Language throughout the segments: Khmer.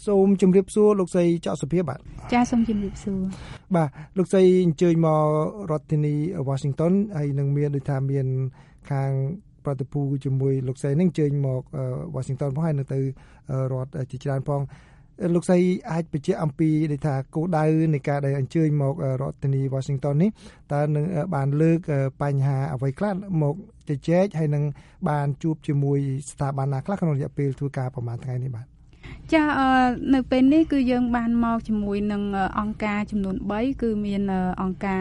សូមជម្រាបសួរលោកស្រីចောက်សុភាបាទចាសូមជម្រាបសួរបាទលោកស្រីអញ្ជើញមករដ្ឋធានី Washington ហើយនឹងមានដូចថាមានខាងប្រតិភូជាមួយលោកស្រីនឹងអញ្ជើញមក Washington ផងហើយនៅទៅរដ្ឋជាច្រើនផងលោកស្រីអាចបញ្ជាក់អំពីដូចថាគោលដៅនៃការដែលអញ្ជើញមករដ្ឋធានី Washington នេះតើនឹងបានលើកបញ្ហាអ្វីខ្លះមកជជែកហើយនឹងបានជួបជាមួយស្ថាប័នណាខ្លះក្នុងរយៈពេលធ្វើការប្រហែលថ្ងៃនេះបាទចានៅពេលនេះគឺយើងបានមកជាមួយនឹងអង្គការចំនួន3គឺមានអង្គការ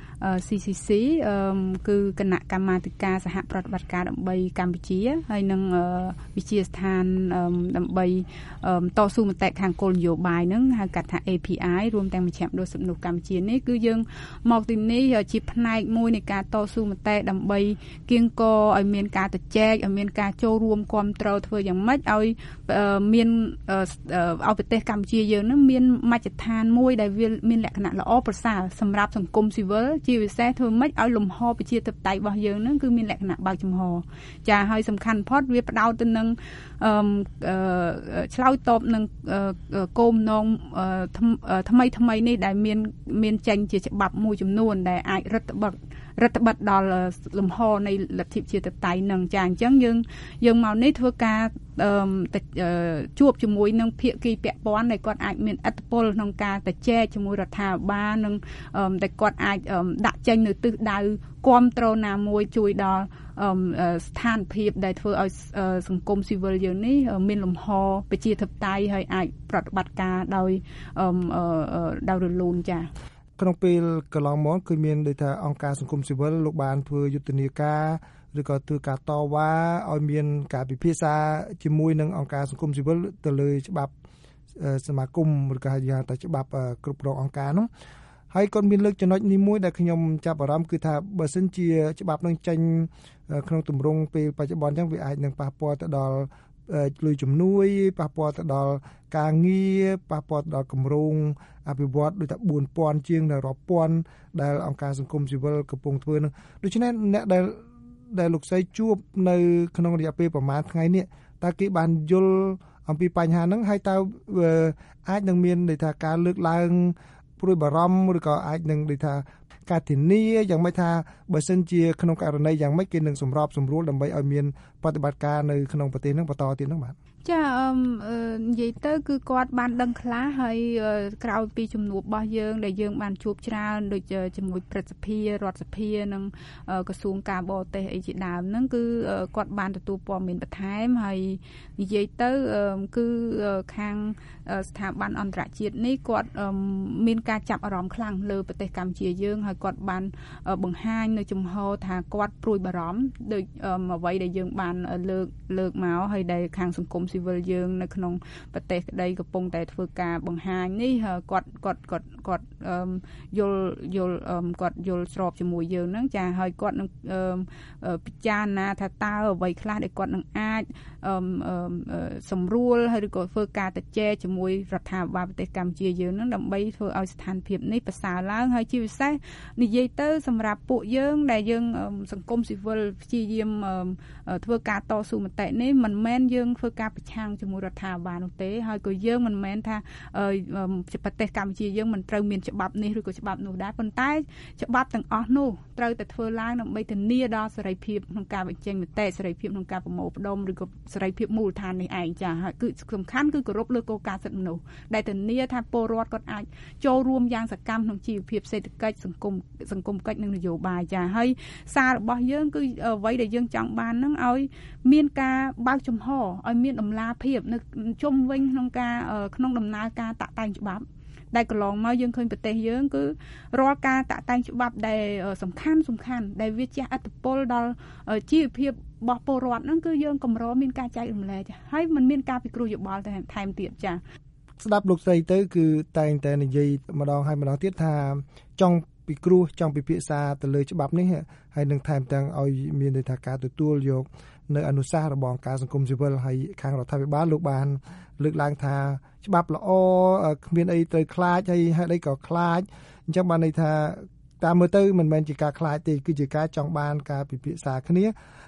CCC គឺគណៈកម្មាធិការសហប្រតិបត្តិការដើម្បីកម្ពុជាហើយនឹងវិទ្យាស្ថានដើម្បីតស៊ូមតិខាងគោលនយោបាយហ្នឹងហៅកាត់ថា API រួមទាំងមជ្ឈមណ្ឌលសិទ្ធិមនុស្សកម្ពុជានេះគឺយើងមកទីនេះជាផ្នែកមួយនៃការតស៊ូមតិដើម្បីគៀងគរឲ្យមានការជជែកឲ្យមានការចូលរួមគ្រប់គ្រងធ្វើយ៉ាងម៉េចឲ្យមានឲ្យប្រទេសកម្ពុជាយើងនឹងមានមជ្ឈដ្ឋានមួយដែលវាមានលក្ខណៈល្អប្រសើរសម្រាប់សង្គមស៊ីវិលជាពិសេសធ្វើម៉េចឲ្យលំហប្រជាធិបតេយ្យរបស់យើងនឹងគឺមានលក្ខណៈបើកចំហចាហើយសំខាន់បំផុតវាផ្ដោតទៅនឹងឆ្លើយតបនឹងគោលបំណងថ្មីនេះដែលមានចេញជាច្បាប់មួយចំនួនដែលអាចរដ្ឋបတ်ដល់លំហនៃលទ្ធិប្រជាធិបតេយ្យនឹងចាអញ្ចឹងយើងមកនេះធ្វើការជួបជាមួយនឹងភាគីពាក់ព័ន្ធដែលគាត់អាចមានឥទ្ធិពលក្នុងការទៅចែកជាមួយរដ្ឋាភិបាលនិងតែគាត់អាចដាក់ចេញនៅទិសដៅគ្រប់គ្រងណាមួយជួយដល់ស្ថានភាពដែលធ្វើឲ្យសង្គមស៊ីវិលយើងនេះមានលំហប្រជាធិបតេយ្យហើយអាចប្រតិបត្តិការដោយរលូនចាក្នុងពេលកន្លងមកគឺមានដូចថាអង្គការសង្គមស៊ីវិលលោកបានធ្វើយុទ្ធនាការឬក៏ធ្វើការតវ៉ាឲ្យមានការពិភាក្សាជាមួយនឹងអង្គការសង្គមស៊ីវិលទៅលើច្បាប់សមាគមឬក៏ហៅថាច្បាប់គ្រប់គ្រងអង្គការនោះហើយគាត់មានលើកចំណុចនេះមួយដែលខ្ញុំចាប់អារម្មណ៍គឺថាបើសិនជាច្បាប់នឹងចេញក្នុងទម្រង់ពេលបច្ចុប្បន្នអញ្ចឹងវាអាចនឹងប៉ះពាល់ទៅដល់លុយជំនួយប៉ះពាល់ទៅដល់ការងារប៉ះពាល់ទៅដល់គម្រោងអភិវឌ្ឍដូចថា 4,000 ជាងដល់រាប់ពាន់ដែលអង្គការសង្គមស៊ីវិលកំពុងធ្វើនោះដូច្នេះអ្នកដែលលោកស្រីជួបនៅក្នុងរយៈពេលប្រហែលថ្ងៃនេះតើគេបានយល់អំពីបញ្ហាហ្នឹងហើយតើអាចនឹងមានដូចថាការលើកឡើងព្រួយបារម្ភឬក៏អាចនឹងដូចថាការធានាយ៉ាងម៉េចថាបើសិនជាក្នុងករណីយ៉ាងម៉េចគេនឹងសម្របសម្រួលដើម្បីឲ្យមានបប្រតិបត្តិការនៅក្នុងប្រទេសហ្នឹងបន្តទៀតហ្នឹងបាទចានិយាយទៅគឺគាត់បានដឹងខ្លះហើយក្រោយពីជំនួបរបស់យើងដែលយើងបានជួបច្រើនដូចជាមួយព្រឹទ្ធសភារដ្ឋសភានិងក្រសួងការបរទេសអីជាដើមហ្នឹងគឺគាត់បានទទួលព័ត៌មានបន្ថែមហើយនិយាយទៅគឺខាងស្ថាប័នអន្តរជាតិនេះគាត់មានការចាប់អារម្មណ៍ខ្លាំងលើប្រទេសកម្ពុជាយើងហើយគាត់បានបង្ហាញនៅចំហថាគាត់ព្រួយបារម្ភដូចអ្វីដែលយើងបានលើកមកហើយដែលខាងសង្គមស៊ីវិលយើងនៅក្នុងប្រទេសក្តីកំពុងតែធ្វើការបង្ហាញនេះគាត់យល់ស្របជាមួយយើងហ្នឹងចាហើយគាត់នឹងពិចារណាថាតើអ្វីខ្លះដែលគាត់នឹងអាចសម្រួលហើយឬក៏ធ្វើការជជែកជាមួយរដ្ឋាភិបាលប្រទេសកម្ពុជាយើងហ្នឹងដើម្បីធ្វើឲ្យស្ថានភាពនេះប្រសើរឡើងហើយជាពិសេសនិយាយទៅសម្រាប់ពួកយើងដែលយើងសង្គមស៊ីវិលព្យាយាមធ្វើការតស៊ូមតិនេះមិនមែនយើងធ្វើការប្រឆាំងជាមួយរដ្ឋាភិបាលនោះទេហើយក៏យើងមិនមែនថាប្រទេសកម្ពុជាយើងមិនត្រូវមានច្បាប់នេះឬក៏ច្បាប់នោះដែរប៉ុន្តែច្បាប់ទាំងអស់នោះត្រូវតែធ្វើឡើងដើម្បីធានាដល់សេរីភាពក្នុងការបញ្ចេញមតិសេរីភាពក្នុងការប្រមូលផ្ដុំឬក៏សេរីភាពមូលដ្ឋាននេះឯងចាហើយគឺសំខាន់គឺគោរពលើគោលការណ៍សិទ្ធិមនុស្សដែលធានាថាពលរដ្ឋគាត់អាចចូលរួមយ៉ាងសកម្មក្នុងជីវភាពសេដ្ឋកិច្ចសង្គមកិច្ចនិងនយោបាយចាហើយសាររបស់យើងគឺអ្វីដែលយើងចង់បាននឹងឲ្យមានការបើកចំហឲ្យមានតម្លាភាពនៅជុំវិញក្នុងដំណើរការតាក់តែងច្បាប់ដែលកន្លងមកយើងឃើញប្រទេសយើងគឺរាល់ការតាក់តែងច្បាប់ដែលសំខាន់ដែលវាជះឥទ្ធិពលដល់ជីវភាពរបស់ពលរដ្ឋហ្នឹងគឺយើងកម្រមានការចែករំលែកហើយมันមានការពិគ្រោះយោបល់ថែមទៀតចាស្ដាប់លោកស្រីទៅគឺតែងតែនិយាយម្ដងហើយម្ដងទៀតថាចង់ពិគ្រោះចង់ពិភាក្សាទៅលើច្បាប់នេះហើយនឹងថែមទាំងឲ្យមានន័យថាការទទួលយកនៅអនុសាសន៍របស់ការសង្គមស៊ីវិលហើយខាងរដ្ឋាភិបាលលោកបានលើកឡើងថាច្បាប់ល្អគ្មានអីត្រូវខ្លាចហើយហេតុអីក៏ខ្លាចអញ្ចឹងបានន័យថាតាមមើលទៅមិនមែនជាការខ្លាចទេគឺជាការចង់បានការពិភាក្សាគ្នា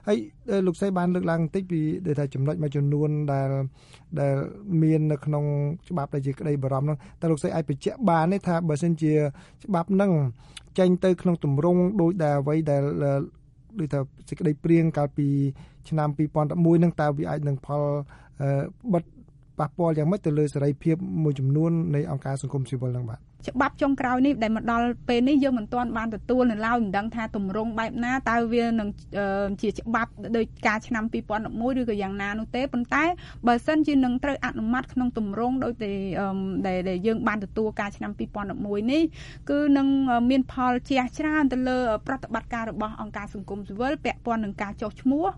ហើយលោកស្រីបានលើកឡើងបន្តិចពីដែលថាចំណុចមួយចំនួនដែលមាននៅក្នុងច្បាប់ដែលជាក្តីបារម្ភហ្នឹងតើលោកស្រីអាចបញ្ជាក់បានទេថាបើសិនជាច្បាប់ហ្នឹងចេញទៅក្នុងទម្រង់ដូចដែលអ្វីដែលដូចថាសេចក្តីព្រៀងកាលពីឆ្នាំ2011ហ្នឹងតើវាអាចនឹងផលបិទប៉ះពាល់យ៉ាងម៉េចទៅលើសេរីភាពមួយចំនួននៃអង្គការសង្គមស៊ីវិលហ្នឹងបាទច្បាប់ចុងក្រោយនេះដែលមកដល់ពេលនេះយើងមិនទាន់បានទទួលនៅឡើយមិនដឹងថាទម្រង់បែបណាតើវានឹងជាច្បាប់ដោយការឆ្នាំ2011ឬក៏យ៉ាងណានោះទេប៉ុន្តែបើសិនជានឹងត្រូវអនុម័តក្នុងទម្រង់ដោយដែលយើងបានទទួលការឆ្នាំ2011នេះគឺនឹងមានផលជះច្រើនទៅលើប្រតិបត្តិការរបស់អង្គការសង្គមស៊ីវិលពាក់ព័ន្ធនឹងការចុះឈ្មោះ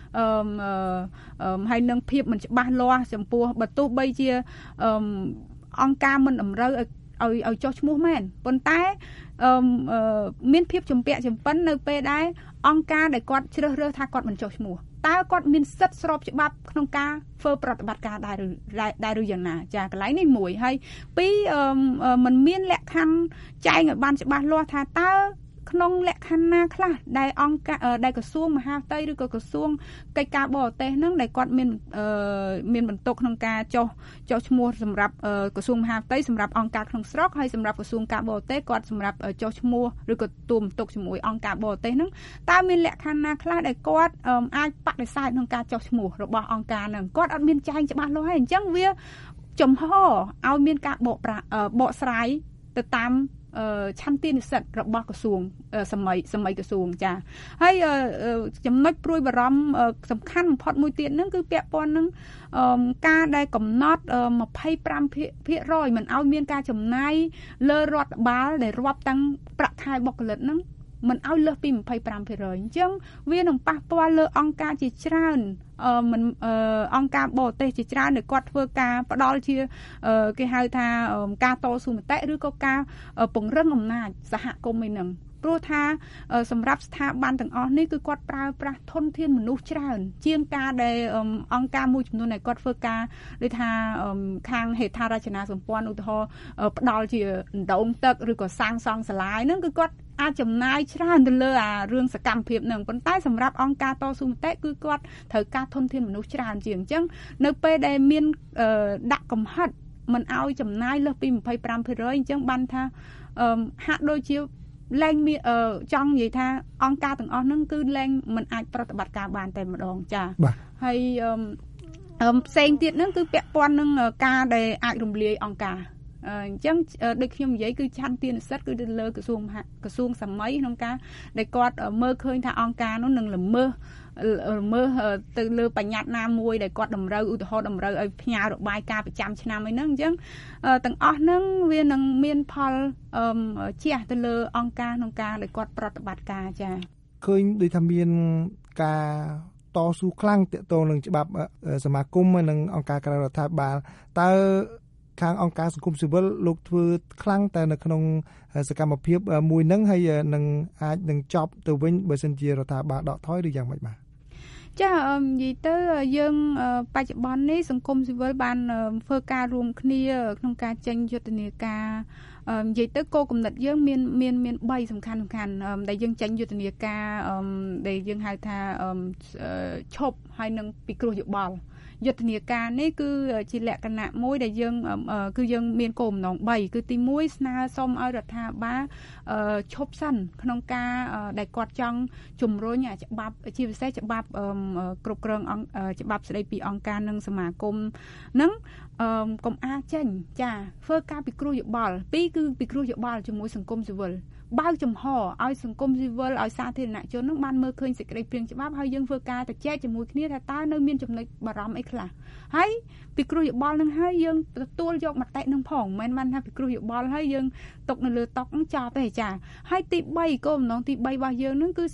ហើយនឹងភាពមិនច្បាស់លាស់ចំពោះបើទោះបីជាអង្គការមិនតម្រូវឲ្យចុះឈ្មោះមែនប៉ុន្តែមានភាពចម្ពាក់ចម្ពិននៅពេលដែលអង្គការដែលគាត់ជ្រើសរើសថាគាត់មិនចុះឈ្មោះតើគាត់មានសិទ្ធិស្របច្បាប់ក្នុងការធ្វើប្រតិបត្តិការដែរឬយ៉ាងណាចាកន្លែងនេះមួយហើយពីរมันមានលក្ខខណ្ឌចែងឲ្យបានច្បាស់លាស់ថាតើក្នុងលក្ខខណ្ឌណាខ្លះដែលអង្គការដែលក្រសួងមហាផ្ទៃឬក៏ក្រសួងកិច្ចការបរទេសហ្នឹងដែលគាត់មានបន្ទុកក្នុងការចុះឈ្មោះសម្រាប់ក្រសួងមហាផ្ទៃសម្រាប់អង្គការក្នុងស្រុកហើយសម្រាប់ក្រសួងការបរទេសគាត់សម្រាប់ចុះឈ្មោះឬក៏ទទួលបន្ទុកជាមួយអង្គការបរទេសហ្នឹងតើមានលក្ខខណ្ឌណាខ្លះដែលគាត់អាចបដិសេធក្នុងការចុះឈ្មោះរបស់អង្គការហ្នឹងគាត់អត់មានចែងច្បាស់លាស់ហើយអញ្ចឹងវាចំហឲ្យមានការបកស្រាយទៅតាមឆន្ទានុសិទ្ធិរបស់ក្រសួងសម័យក្រសួងចាហើយចំណុចព្រួយបារម្ភសំខាន់បំផុតមួយទៀតហ្នឹងគឺពាក់ព័ន្ធនឹងការដែលកំណត់ 25% មិនឲ្យមានការចំណាយលើរដ្ឋបាលដែលរាប់តាំងប្រាក់ខែបុគ្គលិកហ្នឹងមិនឲ្យលើសពី 25% អញ្ចឹងវានឹងប៉ះពាល់លើអង្គការជាច្រើនអង្គការបរទេសជាច្រើនដែលគាត់ធ្វើការផ្ដាល់ជាគេហៅថាការតស៊ូមតិឬក៏ការពង្រឹងអំណាចសហគមន៍ឯហ្នឹងព្រោះថាសម្រាប់ស្ថាប័នទាំងអស់នេះគឺគាត់ប្រើប្រាស់ធនធានមនុស្សច្រើនជាងការដែលអង្គការមួយចំនួនដែលគាត់ធ្វើការដូចថាខាងហេដ្ឋារចនាសម្ព័ន្ធឧទាហរណ៍ផ្ដាល់ជាដងទឹកឬក៏សាងសង់សាលាហ្នឹងគឺគាត់អាចចំណាយច្រើនទៅលើអារឿងសកម្មភាពហ្នឹងប៉ុន្តែសម្រាប់អង្គការតស៊ូមតិគឺគាត់ត្រូវការធនធានមនុស្សច្រើនជាងអញ្ចឹងនៅពេលដែលមានដាក់កំហិតមិនឲ្យចំណាយលើសពី 25% អញ្ចឹងបានថាហាក់ដូចជាលែងមានចង់និយាយថាអង្គការទាំងអស់ហ្នឹងគឺលែងមិនអាចប្រតិបត្តិការបានតែម្ដងចាហើយផ្សេងទៀតហ្នឹងគឺពាក់ព័ន្ធនឹងការដែលអាចរំលាយអង្គការអញ្ចឹងដូចខ្ញុំនិយាយគឺឆន្ទានុសិទ្ធិគឺទៅលើក្រសួងសម័យក្នុងការដែលគាត់មើលឃើញថាអង្គការនោះនឹងល្មើសទៅលើបញ្ញត្តិណាមួយដែលគាត់តម្រូវឧទាហរណ៍តម្រូវឲ្យផ្ញើរបាយការណ៍ប្រចាំឆ្នាំអីហ្នឹងអញ្ចឹងទាំងអស់ហ្នឹងវានឹងមានផលជះទៅលើអង្គការក្នុងការដែលគាត់ប្រតិបត្តិការចាឃើញដូចថាមានការតស៊ូខ្លាំងទាក់ទងនឹងច្បាប់សមាគមនិងអង្គការក្រៅរដ្ឋាភិបាលតើខាងអង្គការសង្គមស៊ីវិលលោកធ្វើខ្លាំងតែនៅក្នុងសកម្មភាពមួយហ្នឹងហើយនឹងអាចនឹងចប់ទៅវិញបើសិនជារដ្ឋាភិបាលដកថយឬយ៉ាងម៉េចបាទចានិយាយទៅយើងបច្ចុប្បន្ននេះសង្គមស៊ីវិលបានធ្វើការរួមគ្នាក្នុងការចេញយុទ្ធនាការនិយាយទៅគោលគំនិតយើងមាន3សំខាន់ដែលយើងចេញយុទ្ធនាការដែលយើងហៅថាឈប់ហើយនឹងពិគ្រោះយោបល់យុទ្ធនាការនេះគឺជាលក្ខណៈមួយដែលយើងមានគោលបំណង3គឺទី1ស្នើសុំឲ្យរដ្ឋាភិបាលឈប់សិនក្នុងការដែលគាត់ចង់ជំរុញច្បាប់ជាពិសេសច្បាប់គ្រប់គ្រងច្បាប់ស្តីពីអង្គការនិងសមាគមហ្នឹងកុំអាចចេញចាធ្វើការពិគ្រោះយោបល់2គឺពិគ្រោះយោបល់ជាមួយសង្គមស៊ីវិលបើកចំហឲ្យសង្គមស៊ីវិលឲ្យសាធារណជននឹងបានមើលឃើញសេចក្តីព្រាងច្បាប់ហើយយើងធ្វើការទៅចែកជាមួយគ្នាថាតើនៅមានចំណុចបារម្ភអីខ្លះហើយពិគ្រោះយោបល់នឹងហើយយើងទទួលយកមតិនឹងផងមិនមែនថាពិគ្រោះយោបល់ហើយយើងຕົកនៅលើតុនឹងចោលទេចាហើយទី3គោលបំណងទី3របស់យើងនឹងគឺ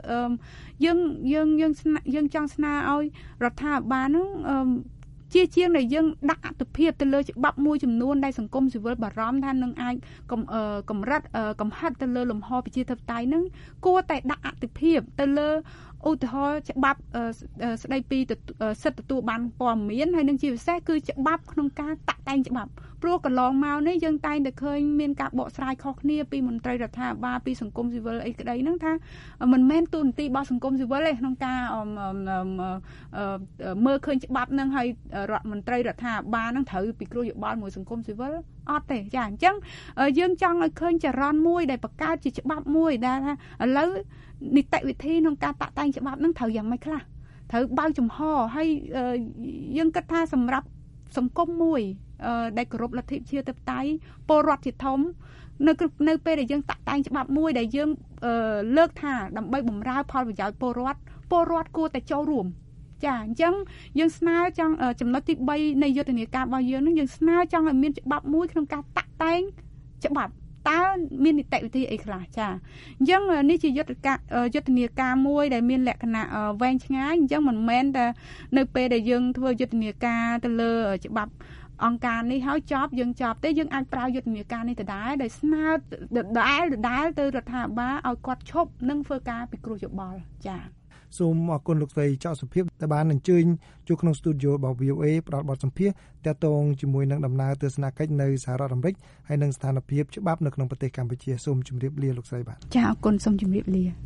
យើងចង់ស្នើឲ្យរដ្ឋាភិបាលនឹងជាងដែលយើងដាក់អត្ថភាពទៅលើច្បាប់មួយចំនួនដែលសង្គមស៊ីវិលបារម្ភថានឹងអាចកំហិតទៅលើលំហប្រជាធិបតេយ្យនឹងគួរតែដាក់អត្ថភាពទៅលើឧទាហរណ៍ច្បាប់ស្តីពីសិទ្ធិទទួលបានព័ត៌មានហើយនឹងជាពិសេសគឺច្បាប់ក្នុងការតាក់តែងច្បាប់ព្រោះកន្លងមកនេះយើងតែងតែឃើញមានការបកស្រាយខុសគ្នាពីមន្ត្រីរដ្ឋាភិបាលពីសង្គមស៊ីវិលអីក្តីហ្នឹងថាមិនមែនទូនទីរបស់សង្គមស៊ីវិលទេក្នុងការមើលឃើញច្បាប់ហ្នឹងហើយរដ្ឋមន្ត្រីរដ្ឋាភិបាលហ្នឹងត្រូវពិគ្រោះយោបល់មួយសង្គមស៊ីវិលអត់ទេចាអញ្ចឹងយើងចង់ឲ្យឃើញចរន្តមួយដែលបង្កើតជាច្បាប់មួយដែលថាឥឡូវនីតិវិធីក្នុងការតាក់តែងច្បាប់ហ្នឹងត្រូវយ៉ាងម៉េចខ្លះត្រូវបើកចំហហើយយើងគិតថាសម្រាប់សង្គមមួយដែលគោរពលទ្ធិប្រជាធិបតេយ្យពលរដ្ឋជាធំនៅពេលដែលយើងតាក់តែងច្បាប់មួយដែលយើងលើកថាដើម្បីបម្រើផលប្រយោជន៍ពលរដ្ឋគួរតែចូលរួមចាអញ្ចឹងយើងស្នើចង់ចំណុចទី3នៃយុទ្ធនាការរបស់យើងនឹងយើងស្នើចង់ឲ្យមានច្បាប់មួយក្នុងការតាក់តែងច្បាប់តើមាននីតិវិធីអីខ្លះចាអញ្ចឹងនេះជាយុទ្ធនាការមួយដែលមានលក្ខណៈវែងឆ្ងាយអញ្ចឹងមិនមែនតែនៅពេលដែលយើងធ្វើយុទ្ធនាការទៅលើច្បាប់អង្គការនេះហើយយើងចប់ទេយើងអាចប្រើយុទ្ធនាការនេះដដែលដោយស្នើដដែលទៅរដ្ឋាភិបាលឲ្យគាត់ឈប់និងធ្វើការពិគ្រោះយោបល់ចាសូមអរគុណលោកស្រីចောက်សុភាពដែលបានអញ្ជើញចូលក្នុងស្ទូឌីយោរបស់ VOA ផ្ដល់បទសម្ភាសន៍ទាក់ទងជាមួយនឹងដំណើរទស្សនកិច្ចនៅសហរដ្ឋអាមេរិកហើយនិងស្ថានភាពច្បាប់នៅក្នុងប្រទេសកម្ពុជាសូមជម្រាបលាលោកស្រីបាទចាអរគុណសូមជម្រាបលា